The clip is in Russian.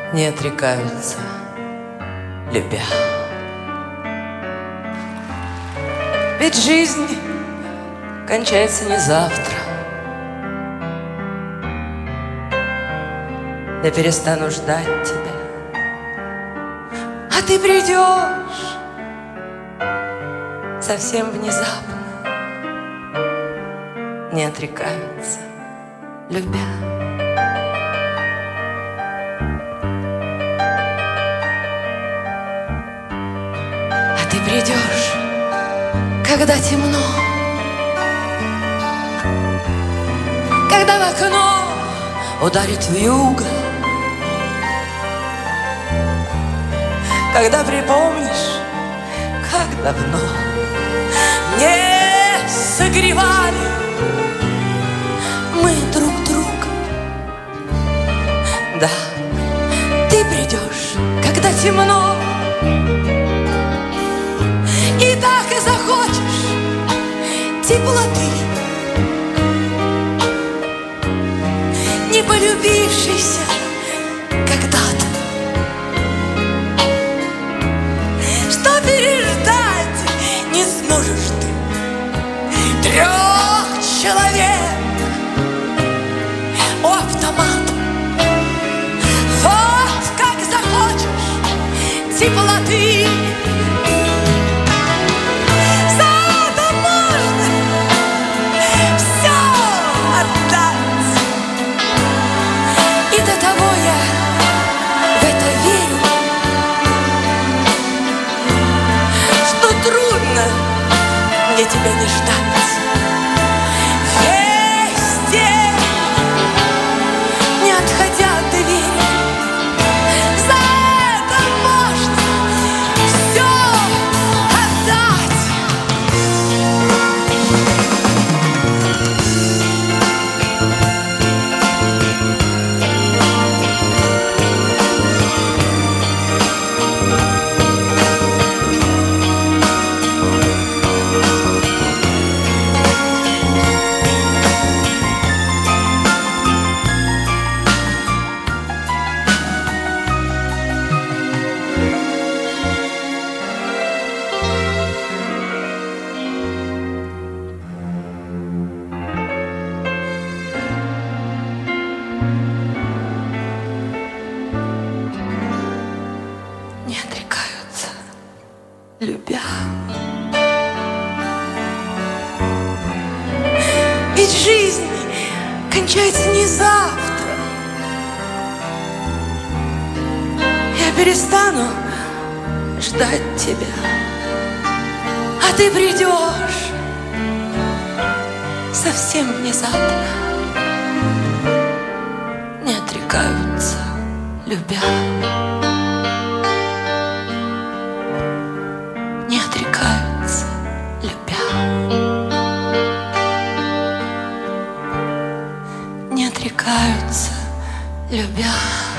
не отрекаются, любя. Ведь жизнь кончается не завтра. Я перестану ждать тебя, а ты придешь совсем внезапно, не отрекаются, любя. А ты придешь, когда темно, когда в окно ударит вьюга, когда припомнишь, как давно не согревали мы друг друга. Да, ты придешь, когда темно, и так и захочешь теплоты, не полюбившейся когда-то. Что переждать не сможешь ты 3 человек у автомата. Вот как захочешь теплоты, зато можно все отдать. И до того я в это верю, что трудно мне тебя не ждать. Весь день, не отходя от двери, за это можно все отдать. Не отрекаются, любя. Ведь жизнь кончается не завтра. Я перестану ждать тебя, а ты придешь совсем внезапно, не отрекаются, любя. Не отрекаются, любя. Не отрекаются, любя.